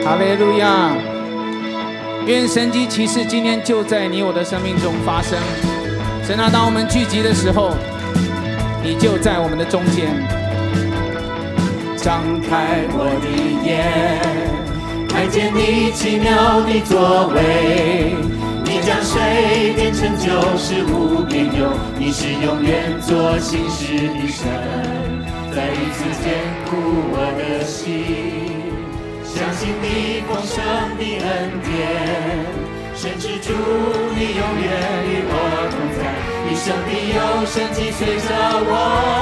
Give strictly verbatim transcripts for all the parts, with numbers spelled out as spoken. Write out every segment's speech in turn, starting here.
哈利路亚！愿神迹奇事今天就在你我的生命中发生。神啊，当我们聚集的时候，你就在我们的中间。 张开我的眼，看见你奇妙的作为。你将水变成酒，是无边有。你是永远做新事的神，再一次坚固我的心。相信你丰盛的恩典，深知主你永远与我同在，一生必有神迹随着我。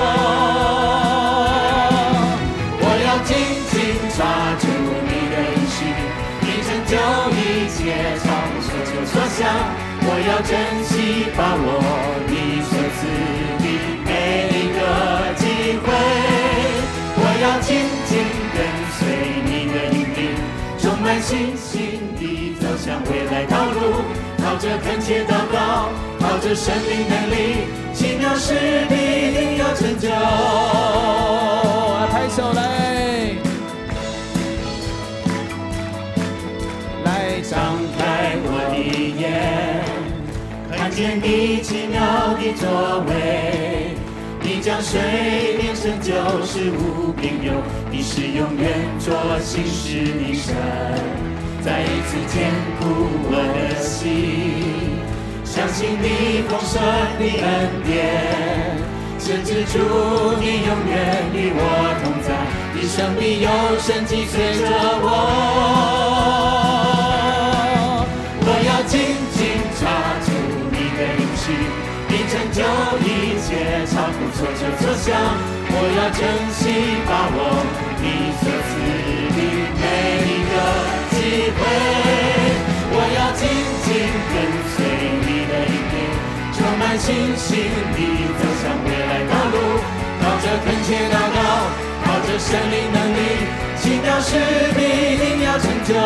我要紧紧抓住你的应许，你成就一切，超乎所求所想。我要珍惜把握你所赐的每一个机会，我要紧紧跟随你的引领，充满信心地走向未来道路，靠着恳切祷告，靠着神灵能力，奇妙事必定要成就。 拍手来，来张开我的眼，看见你奇妙的作为。你将水变成酒，是无边有。你是永远做新事的神，再一次坚固我的心。相信你丰盛的恩典，深知主你永远与我同在，一生必有神迹随着我。我要紧紧抓住你的应许，你成就一切，超乎所求所想。我要珍惜把握你所赐的每一个机会，我要紧紧跟随你的引领，充满信心地走向未来道路，靠着恳切祷告，靠着神灵能力，奇妙事必定要成就。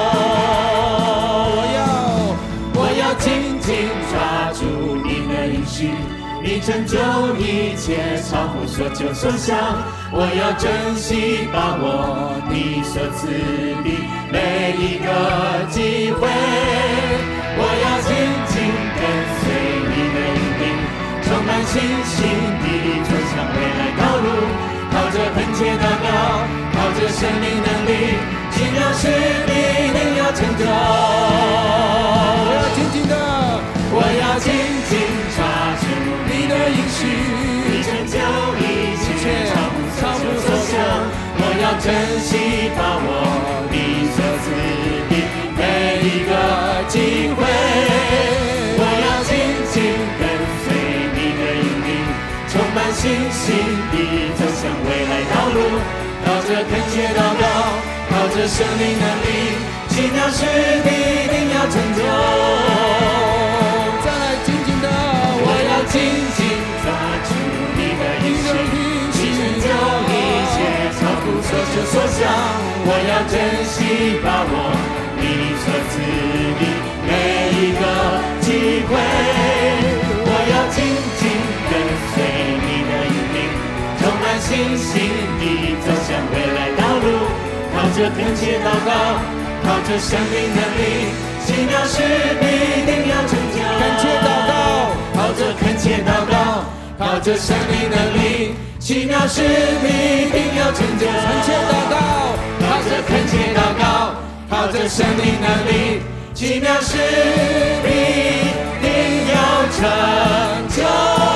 我要我要紧紧抓住你的应许，你成就一切，超乎所求所想。我要珍惜把握你所赐的每一个机会，我要紧紧跟随你的引领，充满信心地走向未来道路，靠着恳切祷告，靠着神灵能力，奇妙事必定要成就。 我要紧紧的， 我要紧紧抓住你的应许，你成就一切，超乎所想。我要珍惜把握你所赐的每一个机会，我要紧紧跟随你的引领，充满信心地走向未来道路，靠着恳切祷告，靠着神灵能力，奇妙事必定要成就。 再来紧紧的， 我要紧紧抓住你的应许，你成就一切，超乎所求所想。我要珍惜把握你所赐的每一个机会，我要紧紧跟随你的引领，充满信心地走向未来道路，靠着恳切祷告，靠着生命能力，奇妙事必定要成就。 恳切祷告， 靠着恳切祷告，靠着生命能力，奇妙事必定要成就。 恳切祷告， 靠着恳切祷告，靠着生命能力，奇妙事必定要成就。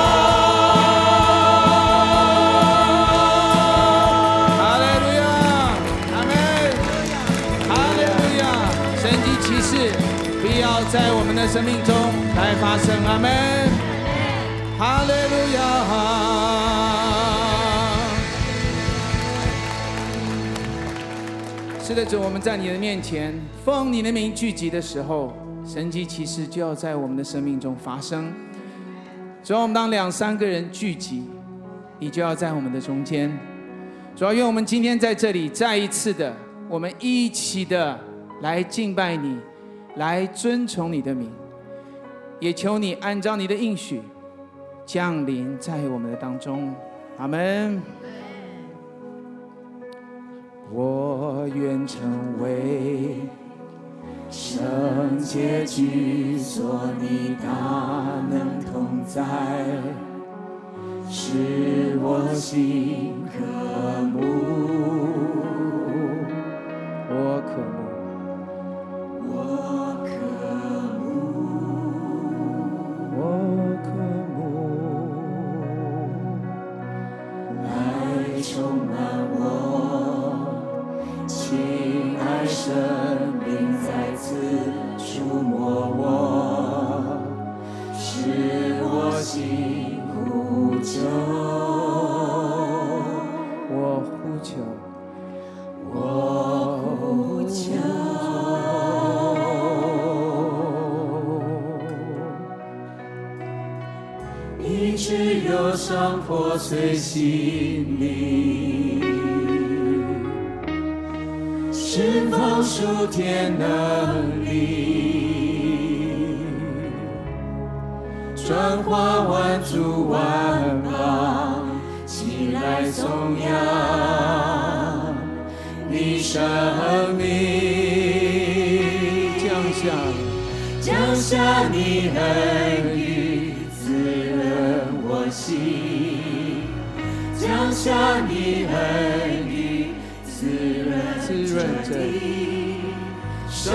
哈利路亚，阿们，哈利路亚，神迹奇事必要在我们的生命中来发生，阿们，哈利路亚。是的，主，我们在你的面前奉你的名聚集的时候，神迹奇事就要在我们的生命中发生。主要我们当两三个人聚集，你就要在我们的中间。主要愿我们今天在这里再一次的，我们一起的来敬拜你，来尊崇你的名，也求你按照你的应许降临在我们的当中。阿们。 我愿成为圣洁居所，你大能同在，使我心渴慕。我渴慕，我渴慕，我渴慕，爱充满我，亲爱生命再次触摸我，使我心呼求，我呼求，我呼求，医治忧伤破碎心灵，释放属天能力，转化万族万邦，起来颂扬你生命。降下降下你恩雨，滋润我心，降下你恩雨，滋润滋润着生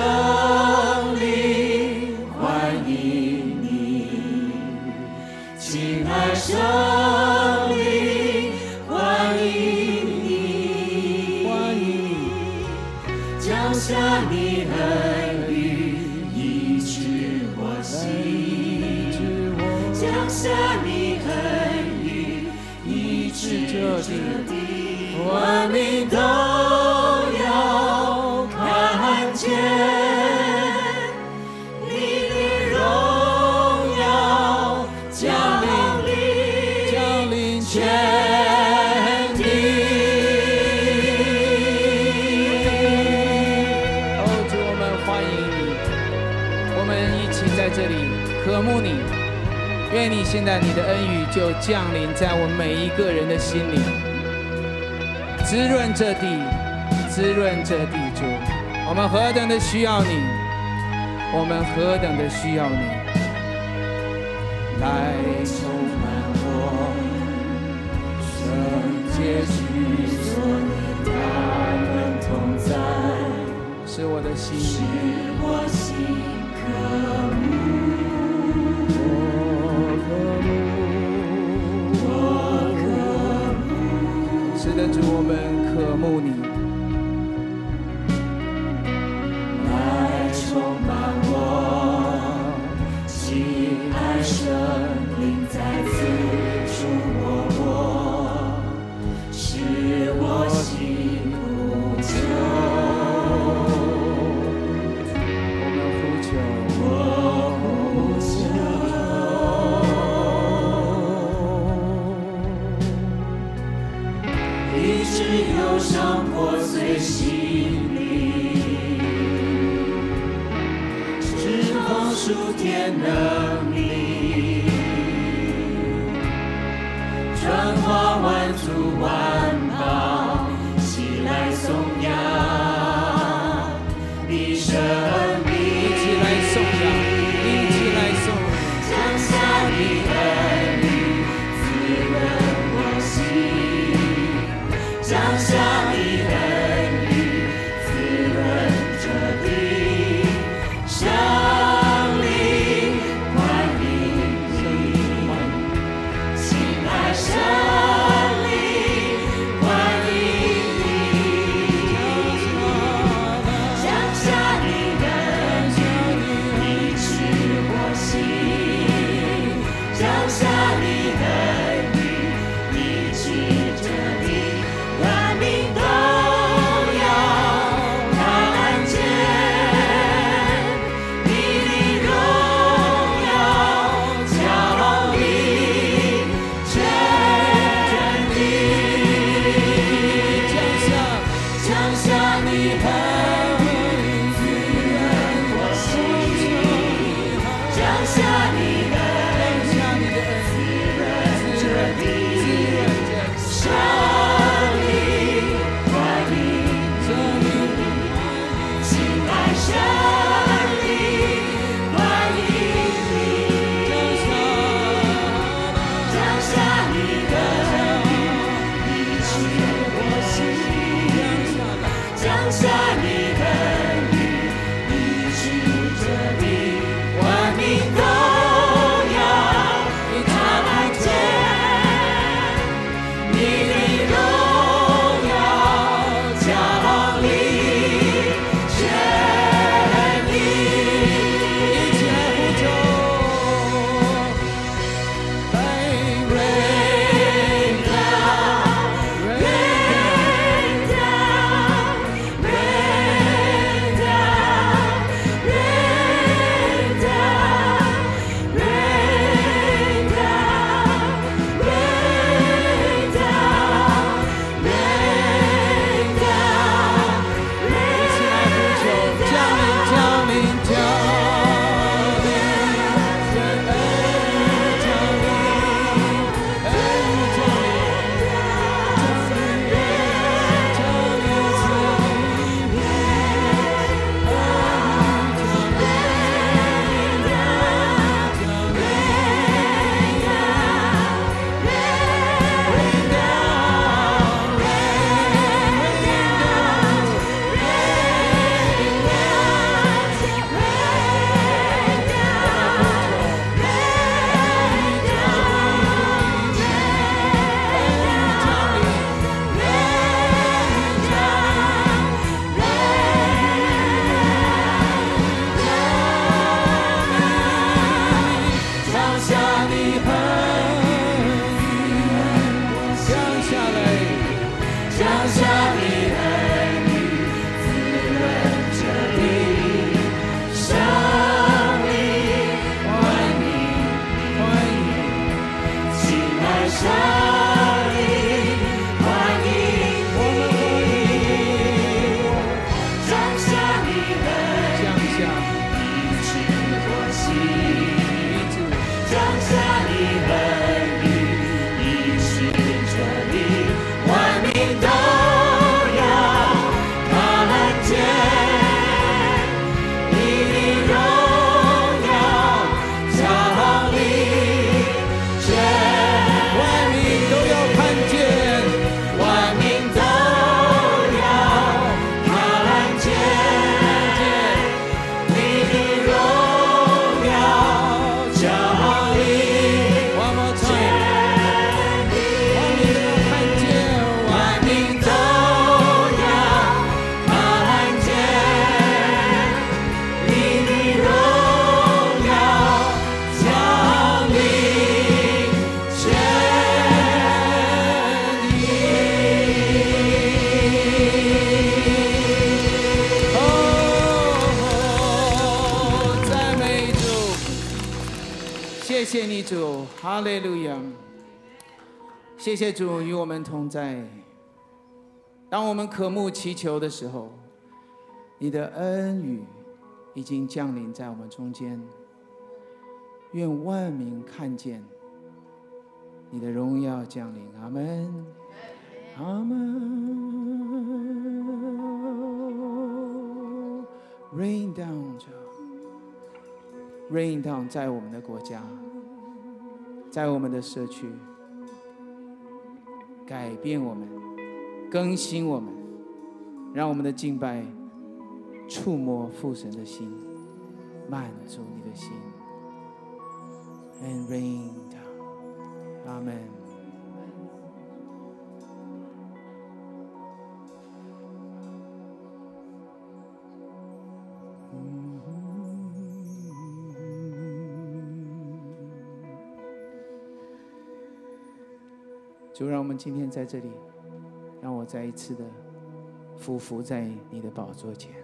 灵，欢迎你，亲爱生灵，欢迎你，欢迎你，降下你恩雨，医治我心，降下你恩雨，医治这地，万民都要看见你的荣耀降临，降临全地。哦，主，我们欢迎你，我们一起在这里渴慕你。愿你现在你的恩雨就降临在我们每一个人的心里，滋润这地，滋润这地。主，我们何等的需要你，我们何等的需要你，来充满我，圣洁居所，你大能同在，使我的心，使我心渴慕。是的，主，我们渴慕你，来充满我，亲爱生灵再次触摸我，使我心呼求，我们呼求，我呼求。医治忧伤破碎心灵，释放属天能力，转化万族万邦，起来颂扬你生命，一起来颂扬，一起来颂扬，降下你恩雨，滋润我心，降下你恩雨，滋润这地，生灵欢迎你，亲爱生灵欢迎你，降下你恩雨，医治我心，降下你恩雨，医治这地。万民都要看见你的荣耀降临全地，降下降下你恩雨，滋润我心，降下你恩雨，滋润这地，生灵欢迎下你恩雨，医治这地，万民都要看见你的荣耀降临，全地一起来呼求。 谢谢你主，哈利路亚！谢谢主与我们同在。当我们渴慕祈求的时候，你的恩雨已经降临在我们中间。愿万民看见你的荣耀降临。阿们，阿们。Rain down， Rain down 在我们的国家，在我们的社区，改变我们，更新我们，让我们的敬拜触摸父神的心，满足你的心。And rain down， 阿们。主，让我们今天在这里，让我再一次的俯伏在你的宝座前。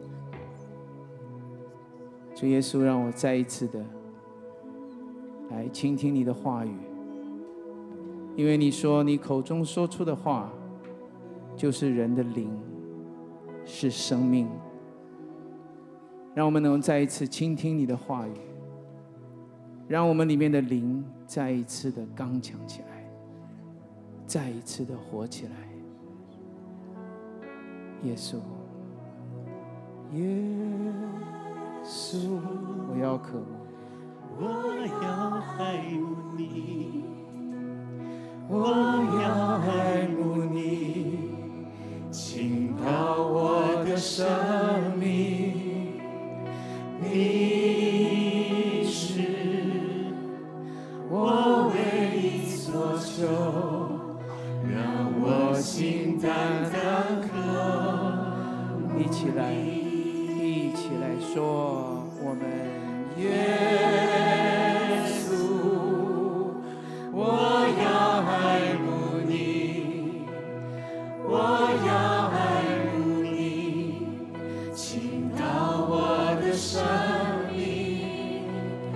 主耶稣，让我再一次的来倾听你的话语，因为你说你口中说出的话就是人的灵，是生命。让我们能再一次倾听你的话语，让我们里面的灵再一次的刚强起来，再一次的活起来。耶稣，耶稣，我要渴慕， 我要爱慕你，我要爱慕你，倾倒我的一起来，一起来说，我们耶稣，我要爱慕你，我要爱慕你，倾倒我的生命，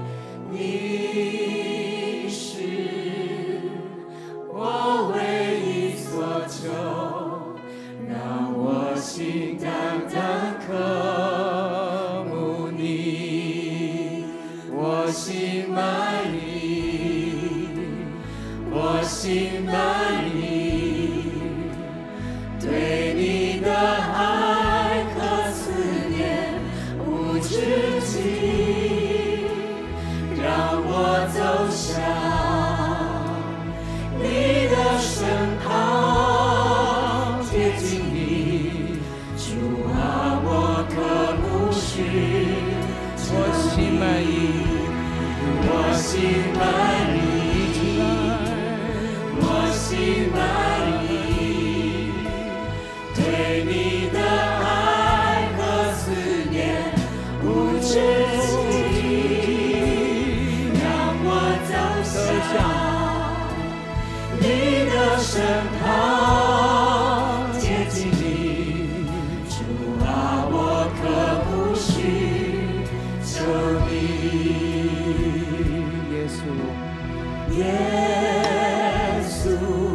你是我唯一所求，让我心单单渴慕你，我心满意，我心满意，对你的爱和思念无止境，让我走向你的身旁，贴近你，主啊，我渴慕虚，我心满意，我心满意，我心满意，对你的爱和思念无止境，让我走向你的身旁，接近你，主啊，我渴慕需求你，耶稣，耶稣，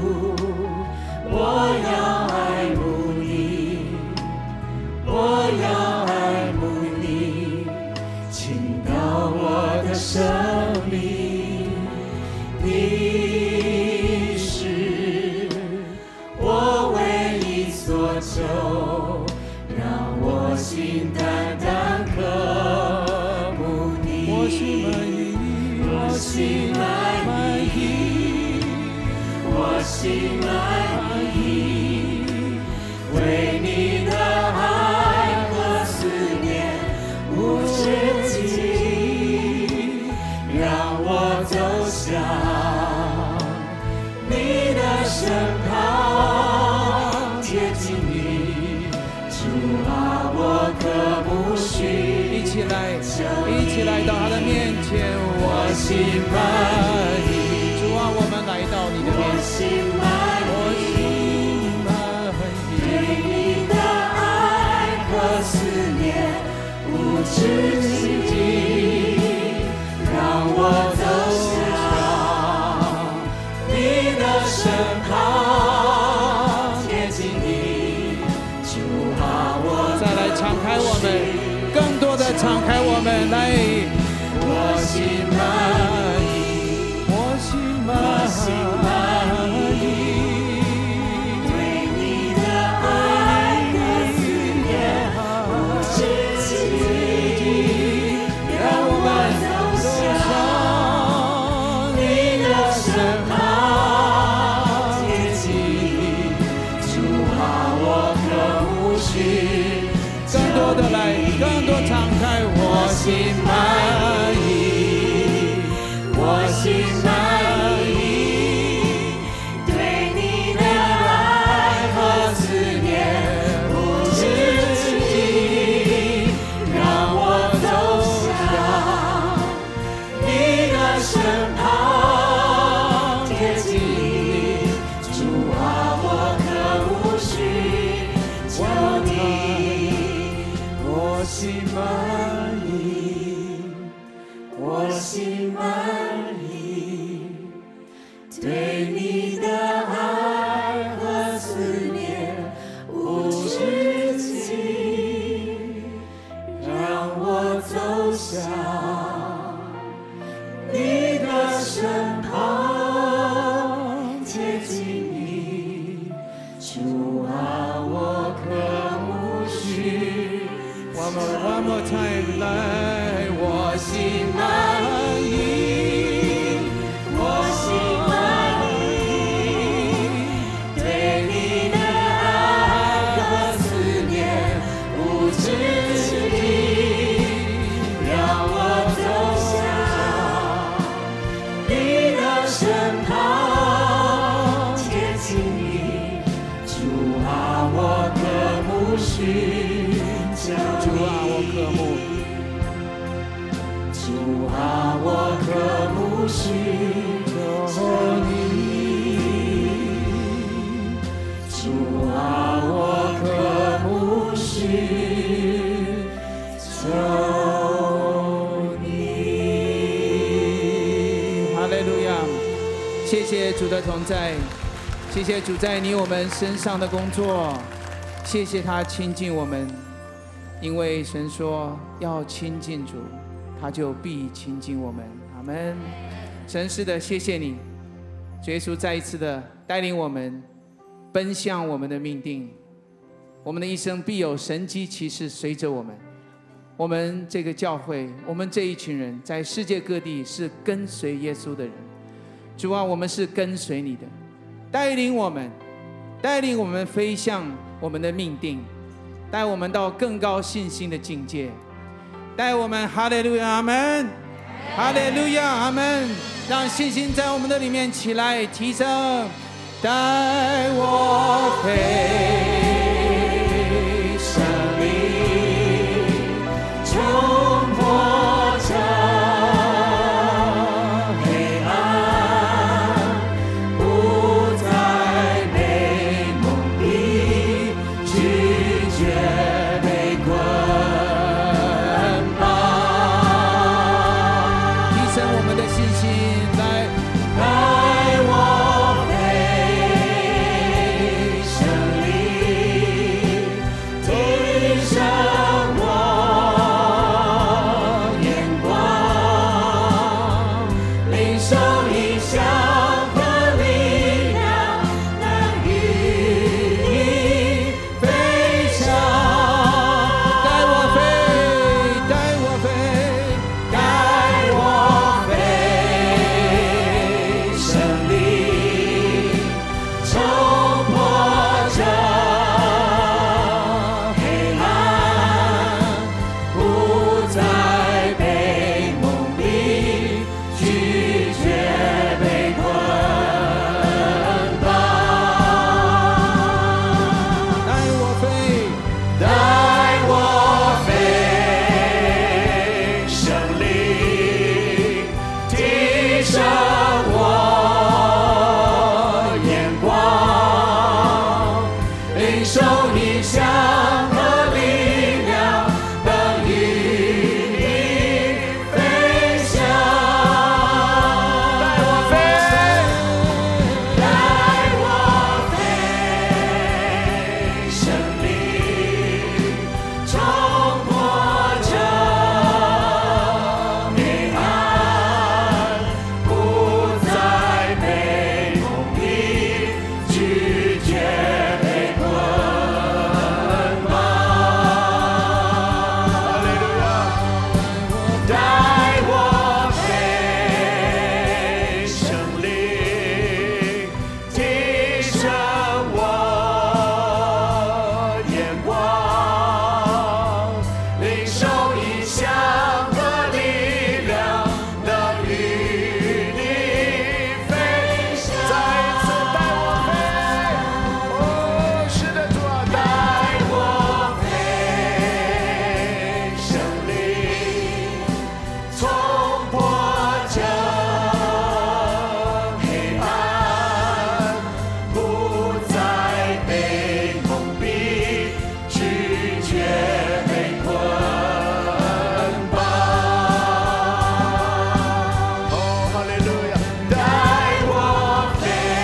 我要爱慕你，我要爱慕你，倾倒我的生命，你是我唯一所求，让我心单单渴慕你，我心满意，我心满意，我心满意，为你的爱和思念无止境，让我走向你的身旁，贴近你，主啊，我渴慕需，一起来，一起来到他的面前，我心满意，主啊，我们来到你的面前，我心满意，对你的爱和思念无止境，让我走向你的身旁，贴近你，主啊，我再来敞开我们，更多的敞开我们来，我心满意，我心满意，对你的爱和思念无止境，让我走向你的身旁，贴近你，主啊，我渴慕需，更多的来，更多敞开，我心满意，我心满意，对你的爱和思念无止境，让我走向你的身旁，贴近你，主啊，我渴慕需求你，我心满意，我心满意，对你的爱和思念无止境，让我走向你的身旁，贴近你，主啊，我渴慕需。One more, one more time， 来，我心满意，我心满意，对你的爱和思念无止境，让我走向你的身旁，贴近你，主啊，我渴慕需。 主啊，我渴慕， 主啊，我渴慕寻求你。主啊，我渴慕寻求你。 哈利路亚！谢谢主的同在，谢谢主在你我们身上的工作，谢谢他亲近我们，因为神说要亲近主，他就必亲近我们。阿们。神是的，谢谢你，主耶稣再一次的带领我们奔向我们的命定，我们的一生必有神迹奇事随着我们。我们这个教会，我们这一群人在世界各地是跟随耶稣的人。主啊，我们是跟随你的，带领我们，带领我们飞向我们的命定，带我们到更高信心的境界，带我们哈利路亚阿们，哈利路亚阿们，让信心在我们的里面起来提升，带我飞胜利冲破这黑暗，不再被蒙蔽，拒绝被捆绑， 提升我们的信心，来带我飞胜利，提升我眼光，领受异象和力量，能与你飞翔。 带我飞，带我飞， 带我飞胜利，冲破这黑暗，不再被蒙蔽，拒绝被捆绑。 带我飞， 带我飞胜利，提升我眼光，领受异象和力量，能与你飞翔。带我飞，带我飞胜利，冲破这黑暗，不再被蒙蔽，拒绝被捆绑。哈利路亚！带我飞胜利，提升我眼光，领受异象和力量，能与你飞翔。再一次带我飞，哦，是的，主啊，带我飞胜利，冲破这黑暗，不再被蒙蔽，拒绝被捆绑。哦，哈利路亚！带我飞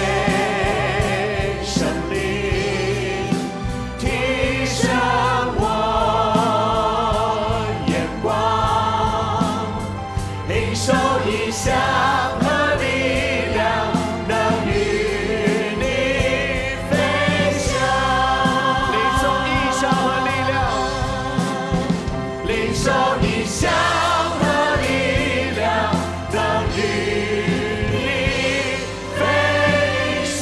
胜利，提升我眼光，领受异象和力量，能与你飞翔。领受异象和力量，领受异象和力量，能与你飞翔。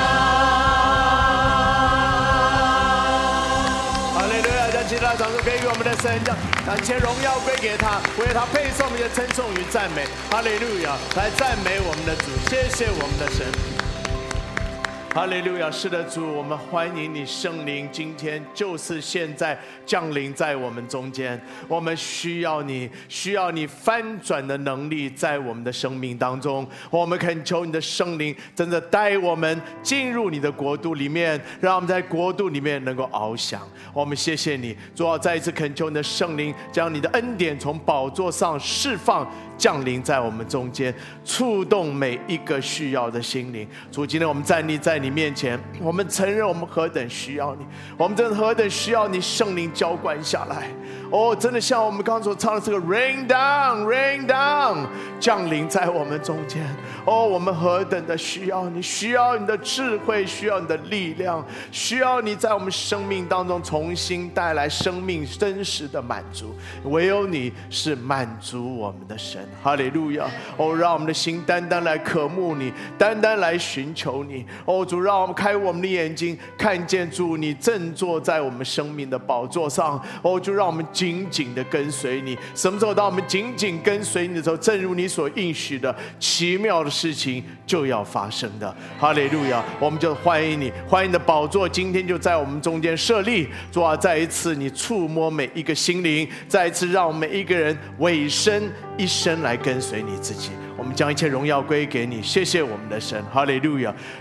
哈利路亚！将其他掌声给予我们的神，将感谢荣耀归给他，为他配颂一些称颂与赞美。哈利路亚！来赞美我们的主，谢谢我们的神。 哈利路亚！是的，主，我们欢迎你圣灵，今天就是现在降临在我们中间。我们需要你，需要你翻转的能力在我们的生命当中。我们恳求你的圣灵真的带我们进入你的国度里面，让我们在国度里面能够翱翔。我们谢谢你，主啊，再一次恳求你的圣灵将你的恩典从宝座上释放，降临在我们中间，触动每一个需要的心灵。主，今天我们站立在你面前，我们承认我们何等需要你，我们真的何等需要你圣灵浇灌下来。哦，真的像我们刚刚所唱的这个 Rain down Rain down 降临在我们中间。哦，我们何等的需要你，需要你的智慧，需要你的力量，需要你在我们生命当中重新带来生命真实的满足。唯有你是满足我们的神。哈利路亚！哦，让我们的心单单来渴慕你，单单来寻求你。哦，主，让我们开我们的眼睛，看见主你正坐在我们生命的宝座上。哦，就让我们紧紧的跟随你。什么时候当我们紧紧跟随你的时候，正如你所应许的，奇妙的事情就要发生的。哈利路亚！我们就欢迎你，欢迎你的宝座今天就在我们中间设立。主啊，再一次你触摸每一个心灵，再一次让我们每一个人委身一生来跟随你自己。我们将一切荣耀归给你，谢谢我们的神，哈利路亚！